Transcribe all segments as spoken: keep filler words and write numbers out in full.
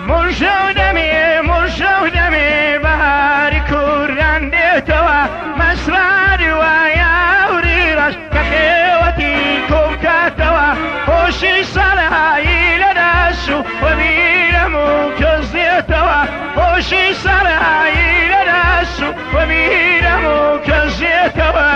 مرشودمی مرشودمی بهاری کرنده توا مسرار و یاوری راش که خیوتی کوکا توا خوشی سرهایی لدسو و میرمو کزی توا خوشی سرهایی لدسو و میرمو کزی توا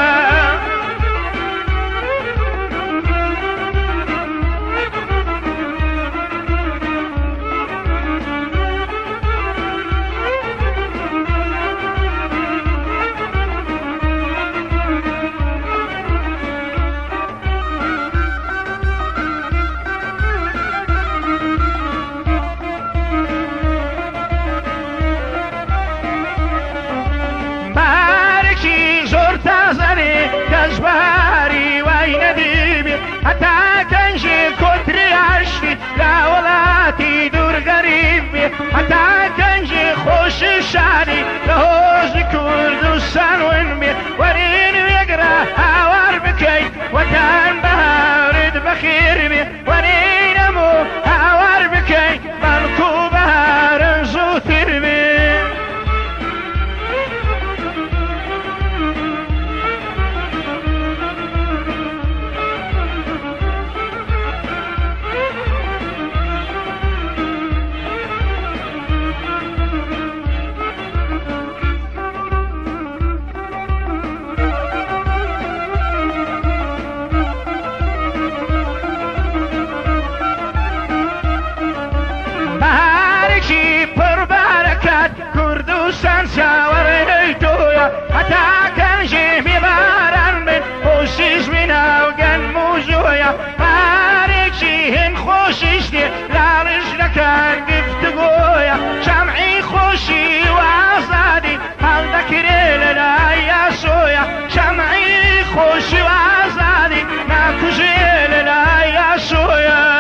كجباري وين ديبي حتى كنجي كتري عشري لا ولاتي دور غريبي حتى كنجي خوش الشعري لهوز كردستان ونبي ورين يقرا هوار بكي وكان بهارد بخير بي ورين مو هوار بكي ملكو بهار زوثر بي كردستان ساوري تويا حتى كان جيمي باران من خوشيش منا وقن موزويا باريكشي هن خوشيشتي لا رجلكان قفت قويا شمعي خوشي وعزادي هل ذكري لنا يا سويا شمعي خوشي وعزادي ما كجي لنا يا سويا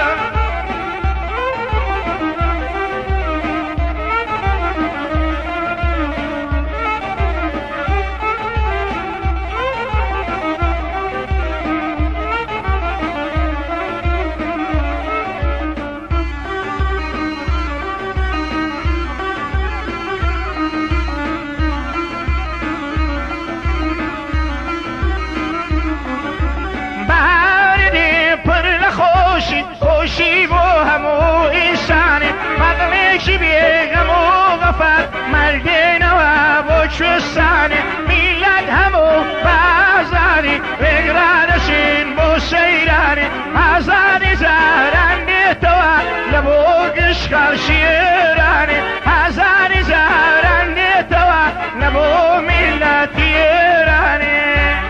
خوشی بو همو انسانی مدلش بیگم و غفر مردین و بچستانی میلاد همو بازاری بگرادشین بو سیرانی آزادی زارنی توا لبو گشکار شیرانی آزادی زارنی توا لبو میلاد ایرانی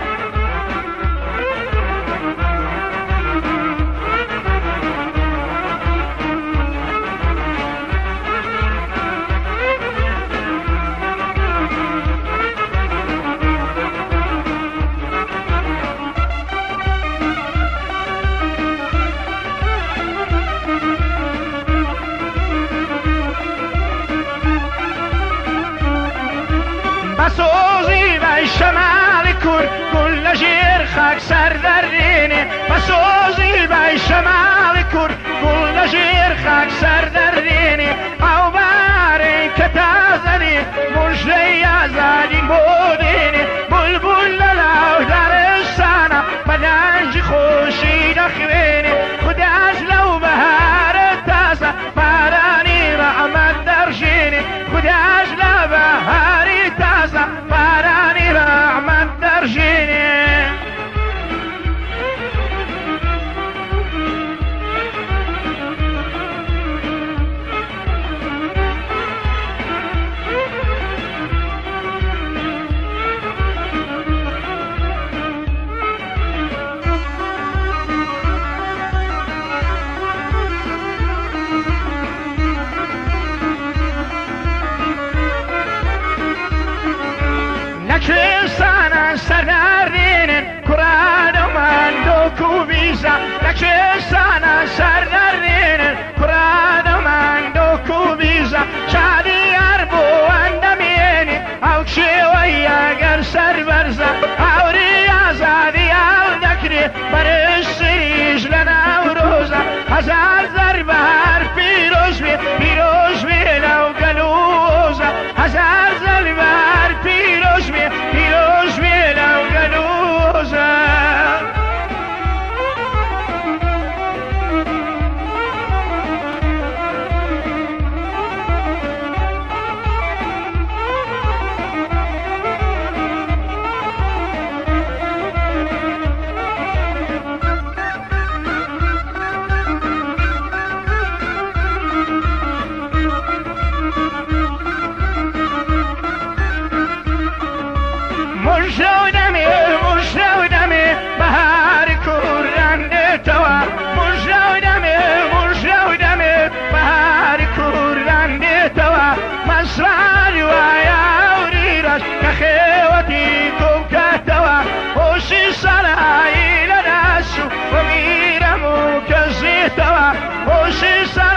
بسوزي بالشمال كل كل جير خاك سر دريني بسوزي بالشمال كل كل جير خاك سر دريني او باري كتازني مش ليا زادي بوديني بلبل للاو دار السنة بدنج خوشي دخويني خداش لو بهار التاسة باراني رحمة درجيني خداش لو بهاري تاسة باراني رحمة درجيني لكن سردارين كرادو ماندو كوبيزا لكن سانا سردارين كرادو ماندو كوبيزا شادي أربو اندميني أو شوية غير سربرزا أو رياضة دي أو ذكري برسريج لنا وروزا هزار ضربة هر بيروز بي بيروز رواية وريرش كخيوتي كوكتوا وشي سراي لناسو وميرمو كزيتوا وشي سراي